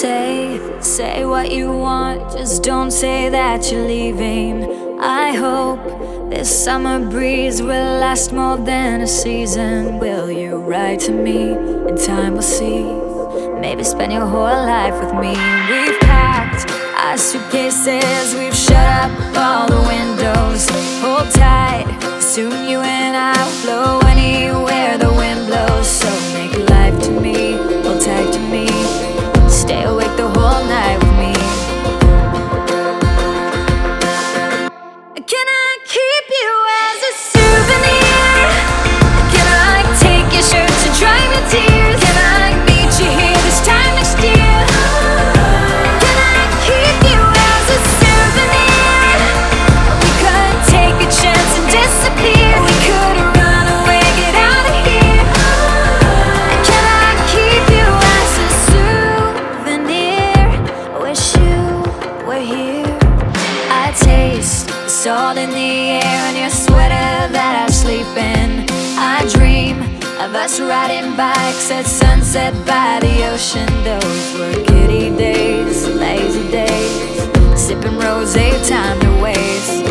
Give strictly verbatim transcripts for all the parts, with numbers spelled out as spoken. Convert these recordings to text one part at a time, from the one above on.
Say, say what you want, just don't say that you're leaving. I hope this summer breeze will last more than a season. Will you write to me, and time will see? Maybe spend your whole life with me. We've packed our suitcases, we've shut up all the windows. Hold tight, soon you and I will flow anywhere the wind blows. So make life to me, hold tight to me, stay awake the whole night with me. Can I keep you as a souvenir? Can I take your shirt to dry your tears? Can I meet you here this time next year? Can I keep you as a souvenir? We could take a chance and disappear. We could run away, get out of here. Can I keep you as a souvenir? Wish you were here. I taste the salt in the air and your sweater that I sleep in. I dream of us riding bikes at sunset by the ocean. Those were giddy days, lazy days, sipping rosé, time to waste.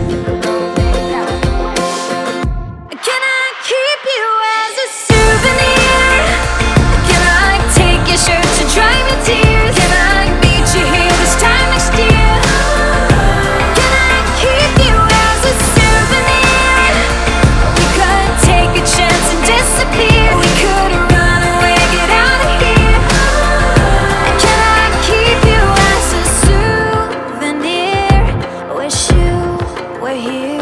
Can I keep you as a souvenir? Can I take your shirt to dry your tears? Can I meet you here this time next year? Can I keep you as a souvenir? We could take a chance and disappear. We could run away, get out of here. Can I keep you as a souvenir? Wish you were here.